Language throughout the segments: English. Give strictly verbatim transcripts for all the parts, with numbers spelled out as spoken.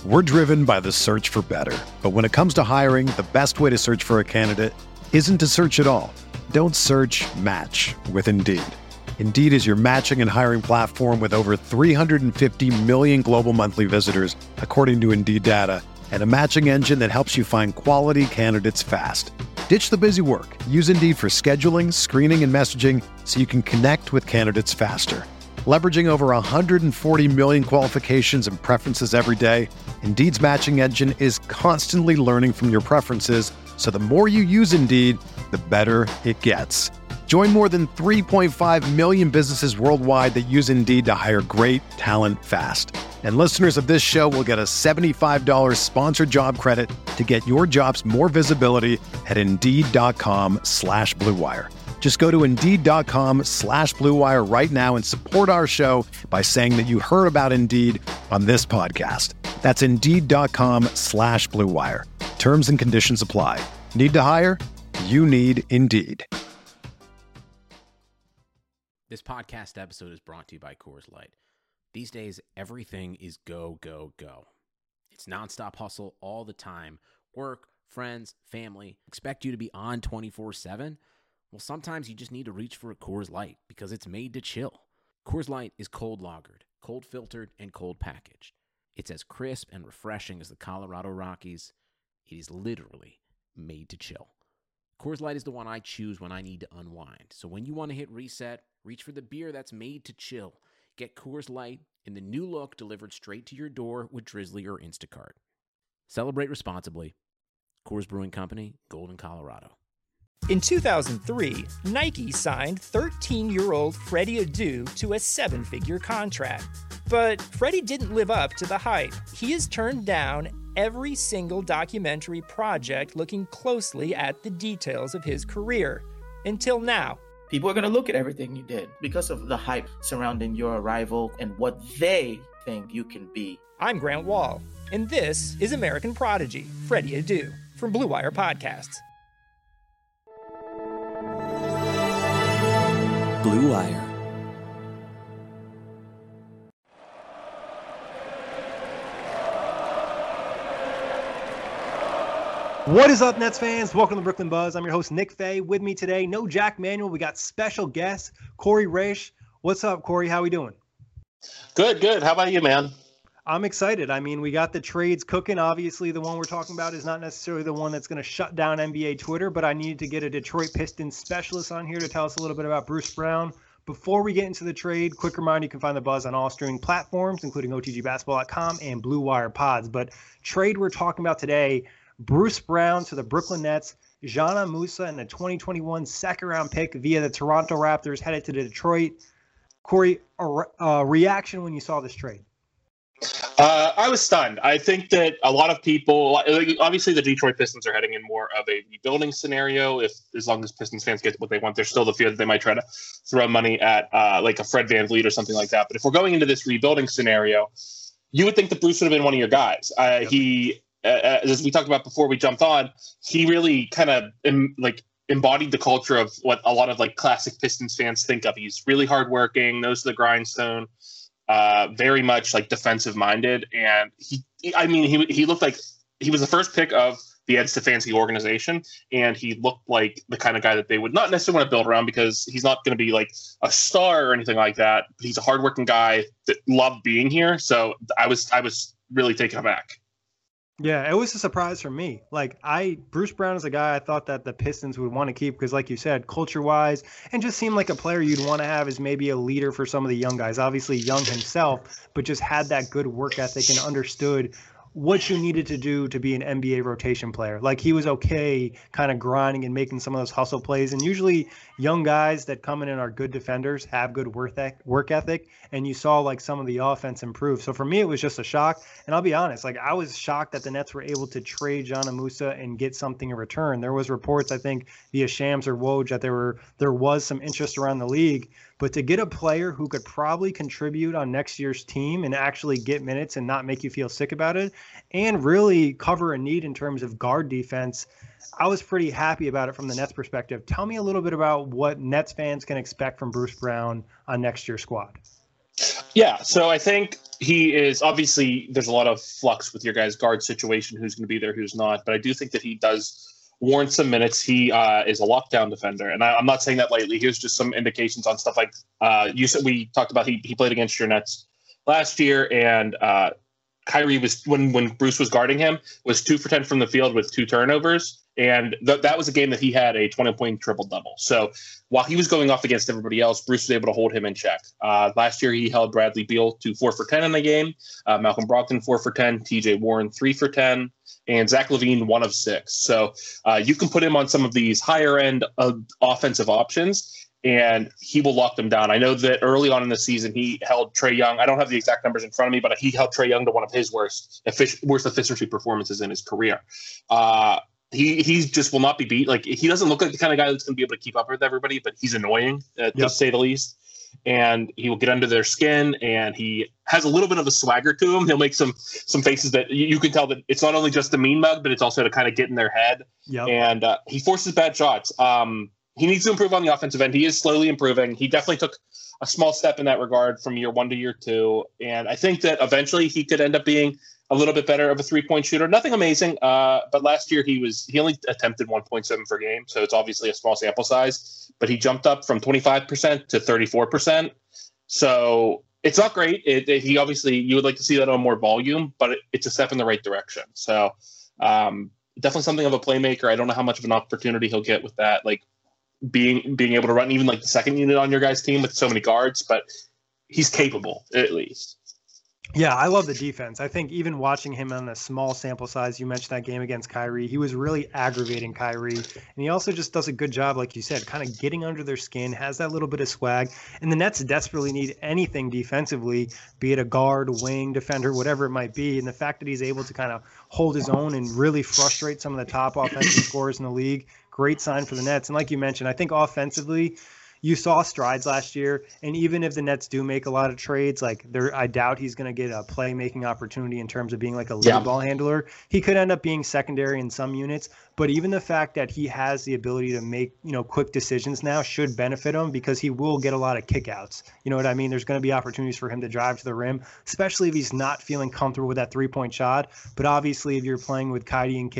We're driven by the search for better. But when it comes to hiring, the best way to search for a candidate isn't to search at all. Don't search, match with Indeed. Indeed is your matching and hiring platform with over three hundred fifty million global monthly visitors, according to Indeed data, and a matching engine that helps you find quality candidates fast. Ditch the busy work. Use Indeed for scheduling, screening, and messaging so you can connect with candidates faster. Leveraging over one hundred forty million qualifications and preferences every day, Indeed's matching engine is constantly learning from your preferences, so the more you use Indeed, the better it gets. Join more than three point five million businesses worldwide that use Indeed to hire great talent fast. And listeners of this show will get a seventy-five dollars sponsored job credit to get your jobs more visibility at Indeed.com slash Blue Wire. Just go to Indeed.com slash Blue Wire right now and support our show by saying that you heard about Indeed on this podcast. That's Indeed.com slash Blue Wire. Terms and conditions apply. Need to hire? You need Indeed. This podcast episode is brought to you by Coors Light. These days, everything is go, go, go. It's nonstop hustle all the time. Work, friends, family, expect you to be on twenty-four seven. Well, sometimes you just need to reach for a Coors Light because it's made to chill. Coors Light is cold lagered, cold filtered, and cold packaged. It's as crisp and refreshing as the Colorado Rockies. It is literally made to chill. Coors Light is the one I choose when I need to unwind. So when you want to hit reset, reach for the beer that's made to chill. Get Coors Light in the new look delivered straight to your door with Drizzly or Instacart. Celebrate responsibly. Coors Brewing Company, Golden, Colorado. In two thousand three, Nike signed thirteen-year-old Freddie Adu to a seven-figure contract. But Freddie didn't live up to the hype. He has turned down every single documentary project looking closely at the details of his career. Until now. People are going to look at everything you did because of the hype surrounding your arrival and what they think you can be. I'm Grant Wall, and this is American Prodigy, Freddie Adu, from Blue Wire Podcasts. Blue Wire. What is up, Nets fans? Welcome to Brooklyn Buzz. I'm your host, Nick Fay. With me today, no Jack Manuel. We got special guest, Corey Raish. What's up, Corey? How we doing? Good, good. How about you, man? I'm excited. I mean, we got the trades cooking. Obviously, the one we're talking about is not necessarily the one that's going to shut down N B A Twitter, but I needed to get a Detroit Pistons specialist on here to tell us a little bit about Bruce Brown. Before we get into the trade, quick reminder, you can find the Buzz on all streaming platforms, including O T G basketball dot com and Blue Wire Pods. But trade we're talking about today, Bruce Brown to the Brooklyn Nets, Jana Musa and the twenty twenty-one second-round pick via the Toronto Raptors headed to Detroit. Corey, a uh, reaction when you saw this trade? Uh, I was stunned. I think that a lot of people, obviously the Detroit Pistons are heading in more of a rebuilding scenario. If as long as Pistons fans get what they want, there's still the fear that they might try to throw money at uh, like a Fred VanVleet or something like that. But if we're going into this rebuilding scenario, you would think that Bruce would have been one of your guys. Uh, yep. He, uh, as we talked about before we jumped on, he really kind of em- like embodied the culture of what a lot of like classic Pistons fans think of. He's really hardworking, knows the grindstone. Uh, very much like defensive minded. And he, I mean, he, he looked like he was the first pick of the Ed Stefanski organization. And he looked like the kind of guy that they would not necessarily want to build around because he's not going to be like a star or anything like that. But he's a hardworking guy that loved being here. So I was, I was really taken aback. Yeah, it was a surprise for me. Like I, Bruce Brown is a guy I thought that the Pistons would want to keep because, like you said, culture-wise, and just seemed like a player you'd want to have as maybe a leader for some of the young guys. Obviously, young himself, but just had that good work ethic and understood what you needed to do to be an N B A rotation player. Like he was okay kind of grinding and making some of those hustle plays. And usually young guys that come in and are good defenders have good work ethic. And you saw like some of the offense improve. So for me, it was just a shock. And I'll be honest, like I was shocked that the Nets were able to trade Jana Musa and get something in return. There was reports, I think, via Shams or Woj that there were there was some interest around the league. But to get a player who could probably contribute on next year's team and actually get minutes and not make you feel sick about it and really cover a need in terms of guard defense, I was pretty happy about it from the Nets perspective. Tell me a little bit about what Nets fans can expect from Bruce Brown on next year's squad. Yeah, so I think he is obviously there's a lot of flux with your guys' guard situation, who's going to be there, who's not. But I do think that he does warrant some minutes. He uh, is a lockdown defender, and I, I'm not saying that lightly. Here's just some indications on stuff like uh, you said. We talked about he he played against your Nets last year, and uh, Kyrie was when when Bruce was guarding him was two for ten from the field with two turnovers, and th- that was a game that he had a twenty point triple double. So while he was going off against everybody else, Bruce was able to hold him in check. Uh, last year he held Bradley Beal to four for ten in the game, uh, Malcolm Brogdon four for ten, T J Warren three for ten, and Zach LaVine one of six. So uh, you can put him on some of these higher end uh, offensive options, and he will lock them down. I know that early on in the season, he held Trae Young. I don't have the exact numbers in front of me, but he held Trae Young to one of his worst, effic- worst efficiency performances in his career. Uh, he he just will not be beat. Like, he doesn't look like the kind of guy that's going to be able to keep up with everybody, but he's annoying, uh, yep. to say the least. And he will get under their skin, and he has a little bit of a swagger to him. He'll make some some faces that you, you can tell that it's not only just the mean mug, but it's also to kind of get in their head. Yep. And uh, he forces bad shots. Um, He needs to improve on the offensive end. He is slowly improving. He definitely took a small step in that regard from year one to year two. And I think that eventually he could end up being a little bit better of a three-point shooter. Nothing amazing, uh, but last year he was he only attempted one point seven per game, so it's obviously a small sample size. But he jumped up from twenty-five percent to thirty-four percent. So it's not great. It, it, he obviously, you would like to see that on more volume, but it, it's a step in the right direction. So um, definitely something of a playmaker. I don't know how much of an opportunity he'll get with that. Like, being being able to run even like the second unit on your guys' team with so many guards, but he's capable at least. Yeah, I love the defense. I think even watching him on a small sample size, you mentioned that game against Kyrie, he was really aggravating Kyrie. And he also just does a good job, like you said, kind of getting under their skin, has that little bit of swag. And the Nets desperately need anything defensively, be it a guard, wing, defender, whatever it might be. And the fact that he's able to kind of hold his own and really frustrate some of the top offensive scorers in the league, great sign for the Nets. And like you mentioned, I think offensively, you saw strides last year, and even if the Nets do make a lot of trades, like there, I doubt he's going to get a playmaking opportunity in terms of being like a lead yeah. ball handler. He could end up being secondary in some units, but even the fact that he has the ability to make, you know, quick decisions now should benefit him because he will get a lot of kickouts. You know what I mean? There's going to be opportunities for him to drive to the rim, especially if he's not feeling comfortable with that three-point shot. But obviously, if you're playing with Kyrie and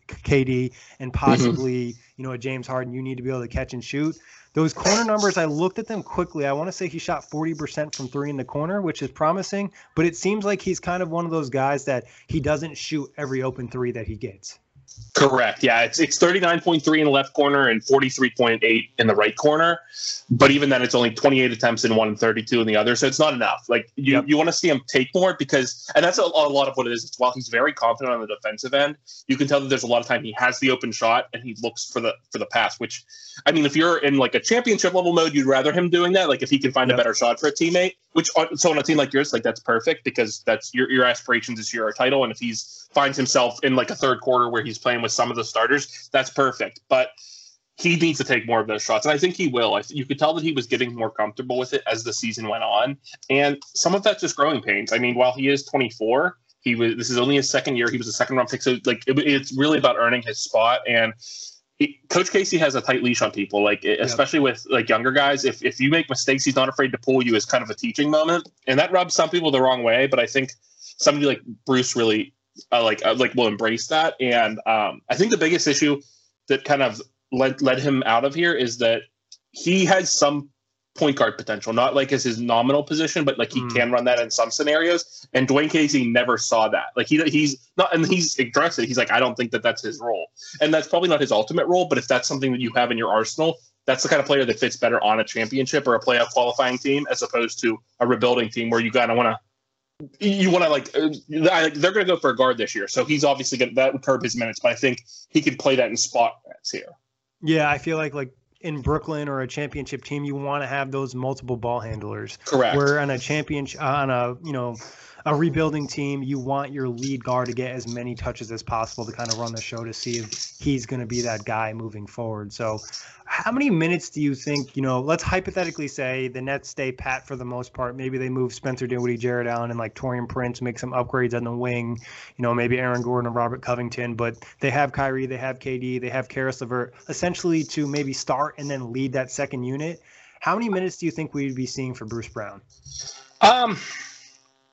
K D and possibly, mm-hmm. you know, a James Harden, you need to be able to catch and shoot. Those corner numbers, I looked at them quickly. I want to say he shot forty percent from three in the corner, which is promising, but it seems like he's kind of one of those guys that he doesn't shoot every open three that he gets. Correct. Yeah, it's it's thirty-nine point three in the left corner and forty-three point eight in the right corner. But even then, it's only twenty-eight attempts in one and thirty-two in the other. So it's not enough. Like you, yep. you want to see him take more because, and that's a, a lot of what it is. It's while he's very confident on the defensive end, you can tell that there's a lot of time he has the open shot and he looks for the for the pass. Which, I mean, if you're in like a championship level mode, you'd rather him doing that. Like if he can find yep. a better shot for a teammate. Which so on a team like yours, like that's perfect because that's your your aspirations is your title. And if he's finds himself in like a third quarter where he's playing with some of the starters, that's perfect. But he needs to take more of those shots. And I think he will. I th- you could tell that he was getting more comfortable with it as the season went on. And some of that's just growing pains. I mean, while he is twenty-four, he was, this is only his second year. He was a second round pick. So like, it, it's really about earning his spot. And he, Coach Casey has a tight leash on people, like it, especially with like younger guys. If, if you make mistakes, he's not afraid to pull you as kind of a teaching moment. And that rubs some people the wrong way. But I think somebody like Bruce really, Uh, like uh, like will embrace that. And um, I think the biggest issue that kind of led led him out of here is that he has some point guard potential, not like as his nominal position, but like he mm. can run that in some scenarios. And Dwayne Casey never saw that. Like he he's not, and he's addressed it. He's like, I don't think that that's his role, and that's probably not his ultimate role. But if that's something that you have in your arsenal, that's the kind of player that fits better on a championship or a playoff qualifying team as opposed to a rebuilding team where you kind of want to. You want to like uh, they're going to go for a guard this year, so he's obviously going that would curb his minutes. But I think he could play that in spot minutes here. Yeah, I feel like like in Brooklyn or a championship team, you want to have those multiple ball handlers. Correct. Where on a championship, on a you know a rebuilding team, you want your lead guard to get as many touches as possible to kind of run the show to see if he's going to be that guy moving forward. So how many minutes do you think, you know, let's hypothetically say the Nets stay pat for the most part. Maybe they move Spencer Dinwiddie, Jared Allen, and like Taurean Prince, make some upgrades on the wing, you know, maybe Aaron Gordon and Robert Covington, but they have Kyrie, they have K D, they have Karis LeVert, essentially to maybe start and then lead that second unit. How many minutes do you think we'd be seeing for Bruce Brown? Um,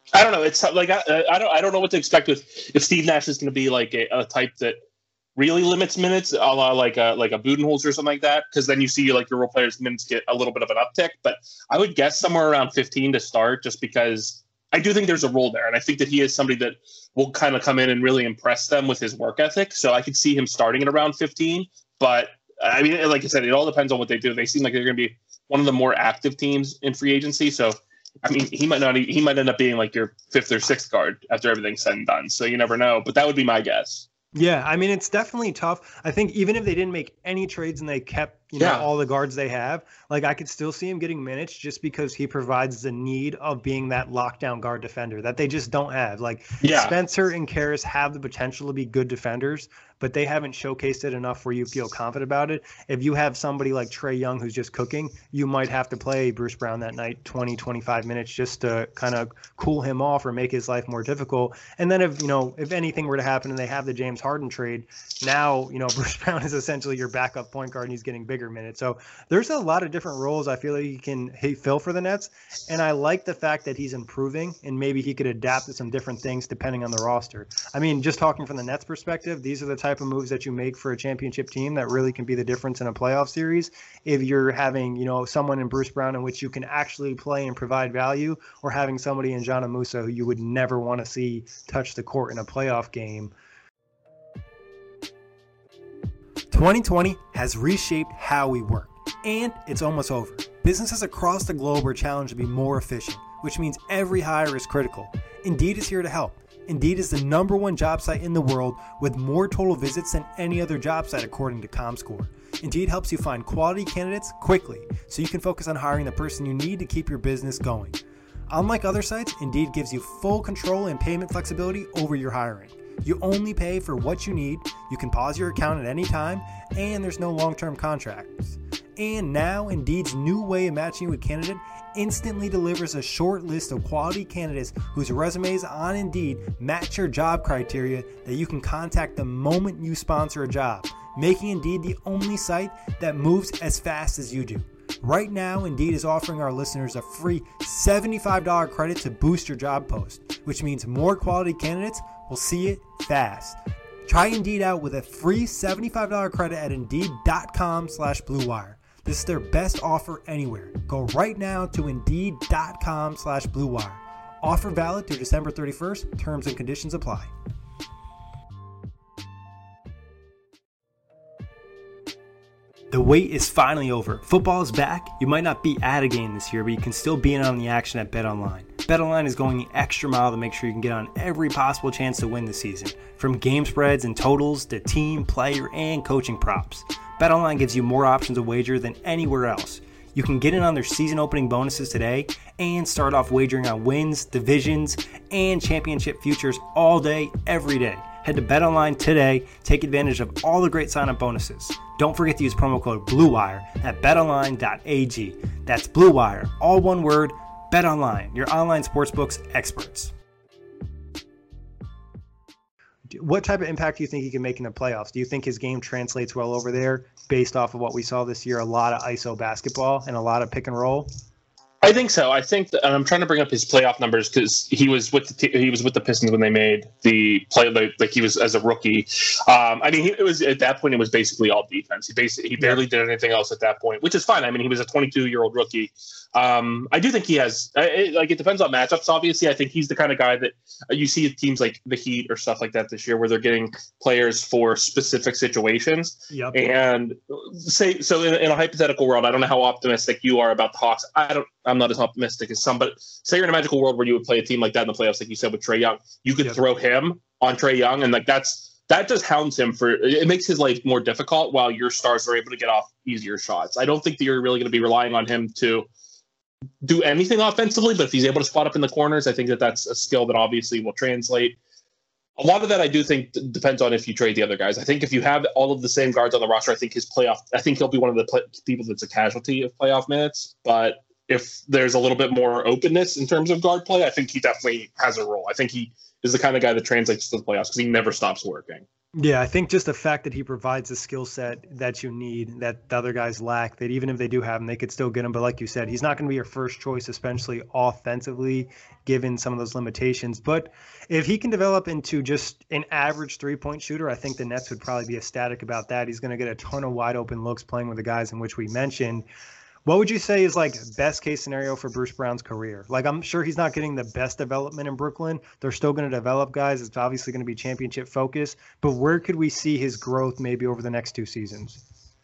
I don't know. It's like I, I don't I don't know what to expect with if Steve Nash is going to be like a, a type that really limits minutes, a la like a like a Budenholzer or something like that. Because then you see like your role players' minutes get a little bit of an uptick. But I would guess somewhere around fifteen to start, just because I do think there's a role there, and I think that he is somebody that will kind of come in and really impress them with his work ethic. So I could see him starting at around fifteen. But I mean, like I said, it all depends on what they do. They seem like they're going to be one of the more active teams in free agency. So. I mean, he might not. He might end up being like your fifth or sixth guard after everything's said and done. So you never know. But that would be my guess. Yeah, I mean, it's definitely tough. I think even if they didn't make any trades and they kept, you know, Yeah. all the guards they have, like I could still see him getting minutes just because he provides the need of being that lockdown guard defender that they just don't have. Like Yeah. Spencer and Karras have the potential to be good defenders, but they haven't showcased it enough where you feel confident about it. If you have somebody like Trae Young who's just cooking, you might have to play Bruce Brown that night twenty, twenty-five minutes just to kind of cool him off or make his life more difficult. And then if, you know, if anything were to happen and they have the James Harden trade, now, you know, Bruce Brown is essentially your backup point guard and he's getting bigger minutes. So there's a lot of different roles I feel like he can he fill for the Nets. And I like the fact that he's improving and maybe he could adapt to some different things depending on the roster. I mean, just talking from the Nets perspective, these are the type of moves that you make for a championship team that really can be the difference in a playoff series. If you're having, you know, someone in Bruce Brown in which you can actually play and provide value, or having somebody in John Musa who you would never want to see touch the court in a playoff game. twenty twenty has reshaped how we work, and it's almost over. Businesses across the globe are challenged to be more efficient, which means every hire is critical. Indeed is here to help. Indeed is the number one job site in the world with more total visits than any other job site according to ComScore. Indeed helps you find quality candidates quickly so you can focus on hiring the person you need to keep your business going. Unlike other sites, Indeed gives you full control and payment flexibility over your hiring. You only pay for what you need, you can pause your account at any time, and there's no long-term contracts. And now, Indeed's new way of matching you with candidate instantly delivers a short list of quality candidates whose resumes on Indeed match your job criteria that you can contact the moment you sponsor a job, making Indeed the only site that moves as fast as you do. Right now, Indeed is offering our listeners a free seventy-five dollars credit to boost your job post, which means more quality candidates will see it fast. Try Indeed out with a free seventy-five dollars credit at Indeed.com slash Blue Wire. This is their best offer anywhere. Go right now to Indeed.com slash Blue Wire. Offer valid through December thirty-first. Terms and conditions apply. The wait is finally over. Football is back. You might not be at a game this year, but you can still be in on the action at BetOnline. BetOnline is going the extra mile to make sure you can get on every possible chance to win this season. From game spreads and totals to team, player, and coaching props. BetOnline gives you more options to wager than anywhere else. You can get in on their season opening bonuses today and start off wagering on wins, divisions, and championship futures all day, every day. Head to BetOnline today. Take advantage of all the great sign-up bonuses. Don't forget to use promo code BlueWire at bet online dot a g. That's BlueWire, all one word. BetOnline, your online sportsbooks experts. What type of impact do you think he can make in the playoffs? Do you think his game translates well over there based off of what we saw this year? A lot of I S O basketball and a lot of pick and roll? I think so. I think that, and I'm trying to bring up his playoff numbers because he was with the t- he was with the Pistons when they made the play. Like, like he was as a rookie. Um, I mean, he, it was at that point it was basically all defense. He basically he barely did anything else at that point, which is fine. I mean, he was a twenty-two year old rookie. Um, I do think he has it, like it depends on matchups. Obviously, I think he's the kind of guy that you see at teams like the Heat or stuff like that this year, where they're getting players for specific situations. Yep. And say so in, in a hypothetical world, I don't know how optimistic you are about the Hawks. I don't. I'm not as optimistic as some, but say you're in a magical world where you would play a team like that in the playoffs, like you said with Trae Young. You could Yep. throw him on Trae Young, and like that's that just hounds him for it makes his life more difficult while your stars are able to get off easier shots. I don't think that you're really going to be relying on him to do anything offensively, but if he's able to spot up in the corners, I think that that's a skill that obviously will translate. A lot of that I do think d- depends on if you trade the other guys. I think if you have all of the same guards on the roster, I think his playoff, I think he'll be one of the play- people that's a casualty of playoff minutes. But if there's a little bit more openness in terms of guard play, I think he definitely has a role. I think he is the kind of guy that translates to the playoffs because he never stops working. Yeah, I think just the fact that he provides a skill set that you need, that the other guys lack, that even if they do have him, they could still get him. But like you said, he's not going to be your first choice, especially offensively, given some of those limitations. But if he can develop into just an average three-point shooter, I think the Nets would probably be ecstatic about that. He's going to get a ton of wide-open looks playing with the guys in which we mentioned. What would you say is like best case scenario for Bruce Brown's career? Like, I'm sure he's not getting the best development in Brooklyn. They're still going to develop guys. It's obviously going to be championship focused, but where could we see his growth maybe over the next two seasons?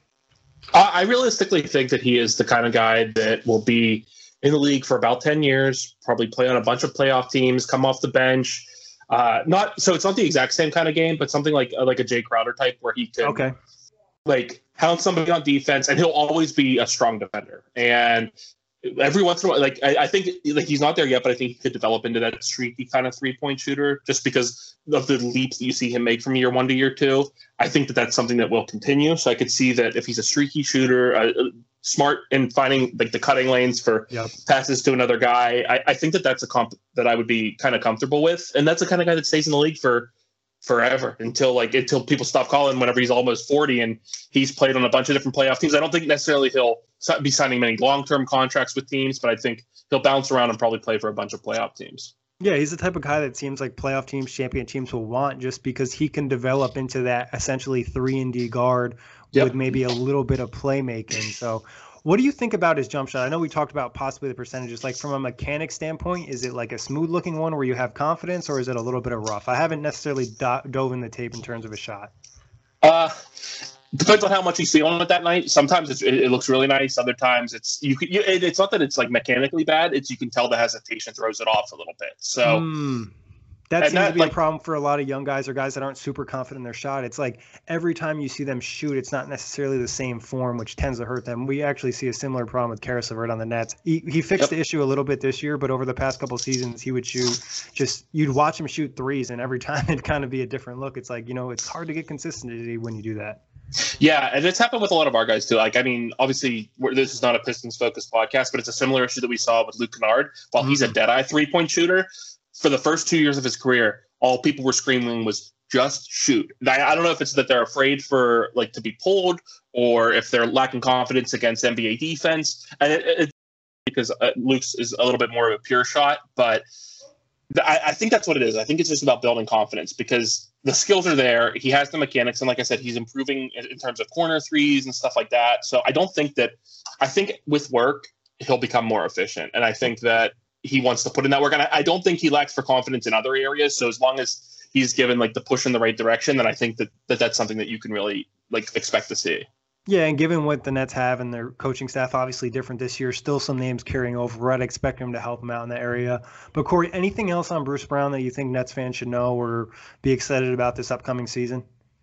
Uh, I realistically think that he is the kind of guy that will be in the league for about ten years, probably play on a bunch of playoff teams, come off the bench. Uh, not so it's not the exact same kind of game, but something like like a Jay Crowder type where he could okay. like hound somebody on defense, and he'll always be a strong defender. And every once in a while, like I, I think like he's not there yet, but I think he could develop into that streaky kind of three point shooter just because of the leaps that you see him make from year one to year two. I think that that's something that will continue. So I could see that if he's a streaky shooter, uh, smart in finding like the cutting lanes for yep. passes to another guy, I, I think that that's a comp that I would be kind of comfortable with. And that's the kind of guy that stays in the league for forever until like until people stop calling whenever he's almost forty and he's played on a bunch of different playoff teams. I don't think necessarily he'll be signing many long-term contracts with teams, but I think he'll bounce around and probably play for a bunch of playoff teams. Yeah, he's the type of guy that seems like playoff teams, champion teams will want just because he can develop into that essentially three and D guard yep. with maybe a little bit of playmaking. So what do you think about his jump shot? I know we talked about possibly the percentages. Like from a mechanic standpoint, is it like a smooth looking one where you have confidence, or is it a little bit of rough? I haven't necessarily do- dove in the tape in terms of a shot. Uh, depends on how much he's feeling it that night. Sometimes it's, it, it looks really nice. Other times it's you. Could, you it, it's not that it's like mechanically bad. It's you can tell the hesitation throws it off a little bit. So. Mm. That seems that, to be like, a problem for a lot of young guys or guys that aren't super confident in their shot. It's like every time you see them shoot, it's not necessarily the same form, which tends to hurt them. We actually see a similar problem with Karis LeVert on the Nets. He, he fixed yep. the issue a little bit this year, but over the past couple of seasons, he would shoot just – you'd watch him shoot threes, and every time it'd kind of be a different look. It's like, you know, it's hard to get consistency when you do that. Yeah, and it's happened with a lot of our guys too. Like, I mean, obviously, we're, this is not a Pistons-focused podcast, but it's a similar issue that we saw with Luke Kennard. While mm-hmm. he's a dead-eye three-point shooter, for the first two years of his career – all people were screaming was just shoot. I, I don't know if it's that they're afraid for like to be pulled or if they're lacking confidence against N B A defense. And it, it, because uh, Luke's is a little bit more of a pure shot, but th- I, I think that's what it is. I think it's just about building confidence because the skills are there. He has the mechanics. And like I said, he's improving in, in terms of corner threes and stuff like that. So I don't think that, I think with work, he'll become more efficient. And I think that he wants to put in that work. And I, I don't think he lacks for confidence in other areas. So as long as he's given like the push in the right direction, then I think that, that that's something that you can really like expect to see. Yeah, and given what the Nets have and their coaching staff, obviously different this year, still some names carrying over. I'd expect him to help him out in that area. But Corey, anything else on Bruce Brown that you think Nets fans should know or be excited about this upcoming season?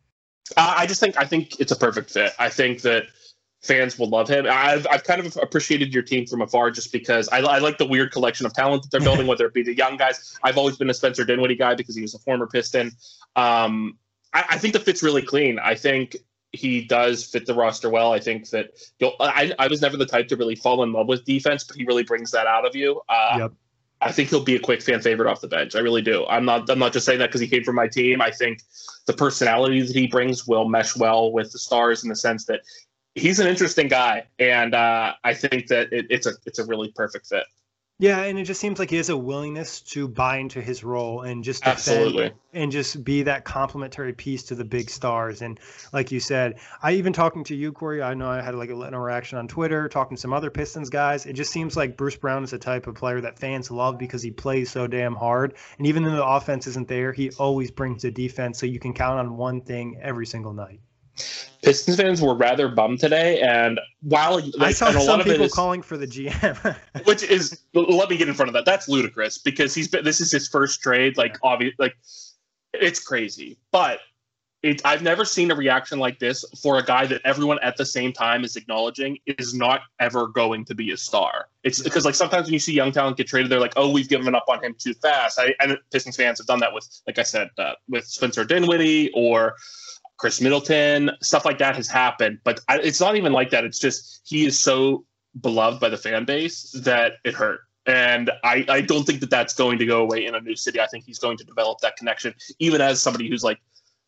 Uh, I just think I think it's a perfect fit. I think that fans will love him. I've I've kind of appreciated your team from afar just because I, I like the weird collection of talent that they're building, whether it be the young guys. I've always been a Spencer Dinwiddie guy because he was a former Piston. Um, I, I think the fit's really clean. I think he does fit the roster well. I think that you'll, I, I was never the type to really fall in love with defense, but he really brings that out of you. Uh, yep. I think he'll be a quick fan favorite off the bench. I really do. I'm not I'm not just saying that because he came from my team. I think the personality that he brings will mesh well with the Stars in the sense that he's an interesting guy, and uh, I think that it, it's a it's a really perfect fit. Yeah, and it just seems like he has a willingness to buy into his role and just defend Absolutely. and just be that complementary piece to the big stars. And like you said, I even talking to you, Corey, I know I had like a little interaction on Twitter, talking to some other Pistons guys. It just seems like Bruce Brown is the type of player that fans love because he plays so damn hard. And even though the offense isn't there, he always brings the defense, so you can count on one thing every single night. Pistons fans were rather bummed today, and while like, I saw and a some lot of people it is, calling for the G M, which is let me get in front of that. That's ludicrous because he's been this is his first trade. Like obvious, like it's crazy, but it, I've never seen a reaction like this for a guy that everyone at the same time is acknowledging is not ever going to be a star. It's because like sometimes when you see young talent get traded, they're like, "Oh, we've given up on him too fast." I, and Pistons fans have done that with, like I said, uh, with Spencer Dinwiddie or Chris Middleton, stuff like that has happened, but I, it's not even like that. It's just he is so beloved by the fan base that it hurt. And I, I don't think that that's going to go away in a new city. I think he's going to develop that connection, even as somebody who's like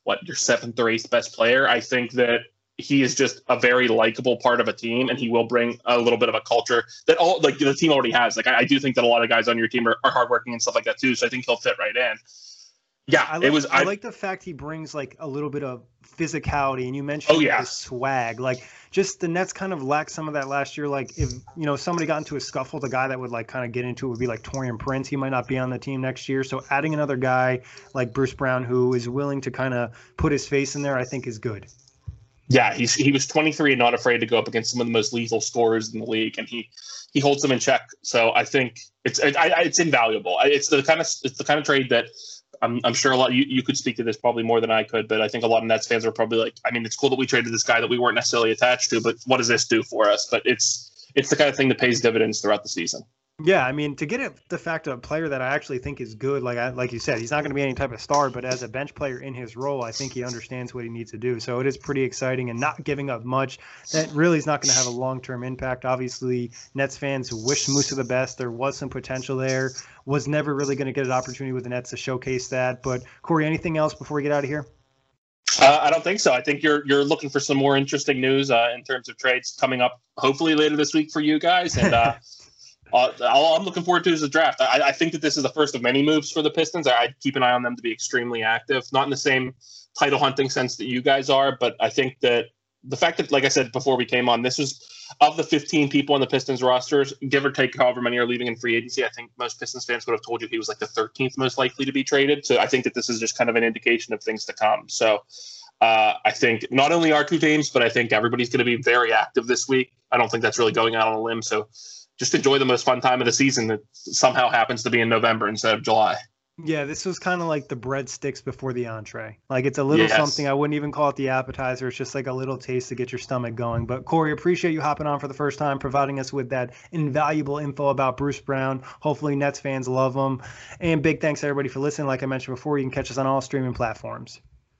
what, your seventh or eighth best player. I think that he is just a very likable part of a team, and he will bring a little bit of a culture that all like the team already has. Like I, I do think that a lot of guys on your team are, are hardworking and stuff like that too. So I think he'll fit right in. Yeah, I like, it was. I, I like the fact he brings like a little bit of physicality, and you mentioned Oh, yeah. the swag. Like just the Nets kind of lacked some of that last year. Like if you know somebody got into a scuffle, the guy that would like kind of get into it would be like Taurean Prince. He might not be on the team next year. So adding another guy like Bruce Brown who is willing to kind of put his face in there, I think is good. Yeah, he's he was twenty-three and not afraid to go up against some of the most lethal scorers in the league, and he he holds them in check. So I think it's I, I, it's invaluable. It's the kind of it's the kind of trade that I'm I'm sure a lot you, you could speak to this probably more than I could, but I think a lot of Nets fans are probably like, I mean, it's cool that we traded this guy that we weren't necessarily attached to, but what does this do for us? But it's it's the kind of thing that pays dividends throughout the season. Yeah, I mean, to get it, the fact of a player that I actually think is good, like I, like you said, he's not going to be any type of star, but as a bench player in his role, I think he understands what he needs to do. So it is pretty exciting, and not giving up much. That really is not going to have a long-term impact. Obviously, Nets fans wish Musa the best. There was some potential there. Was never really going to get an opportunity with the Nets to showcase that. But Corey, anything else before we get out of here? Uh, I don't think so. I think you're you're looking for some more interesting news uh, in terms of trades coming up, hopefully later this week for you guys, and. Uh, Uh, all I'm looking forward to is the draft. I, I think that this is the first of many moves for the Pistons. I, I'd keep an eye on them to be extremely active, not in the same title hunting sense that you guys are, but I think that the fact that, like I said before we came on, this was of the fifteen people on the Pistons rosters, give or take however many are leaving in free agency. I think most Pistons fans would have told you he was like the thirteenth most likely to be traded. So I think that this is just kind of an indication of things to come. So uh, I think not only our two teams, but I think everybody's going to be very active this week. I don't think that's really going out on a limb. So just enjoy the most fun time of the season that somehow happens to be in November instead of July. Yeah, this was kind of like the breadsticks before the entree. Like it's a little Yes. something. I wouldn't even call it the appetizer. It's just like a little taste to get your stomach going. But Corey, appreciate you hopping on for the first time, providing us with that invaluable info about Bruce Brown. Hopefully Nets fans love him. And big thanks to everybody for listening. Like I mentioned before, you can catch us on all streaming platforms.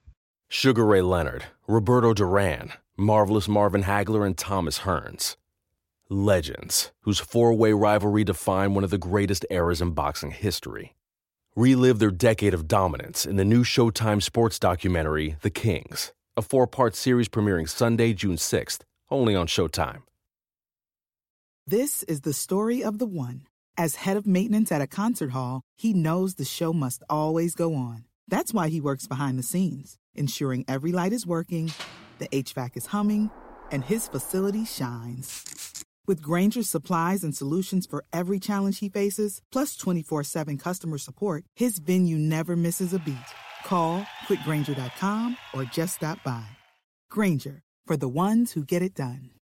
Sugar Ray Leonard, Roberto Duran, Marvelous Marvin Hagler, and Thomas Hearns. Legends, whose four-way rivalry defined one of the greatest eras in boxing history. Relive their decade of dominance in the new Showtime sports documentary, The Kings, a four-part series premiering Sunday, June sixth, only on Showtime. This is the story of the one. As head of maintenance at a concert hall, he knows the show must always go on. That's why he works behind the scenes, ensuring every light is working, the H V A C is humming, and his facility shines. With Grainger's supplies and solutions for every challenge he faces, plus twenty-four seven customer support, his venue never misses a beat. Call quick grainger dot com or just stop by. Grainger, for the ones who get it done.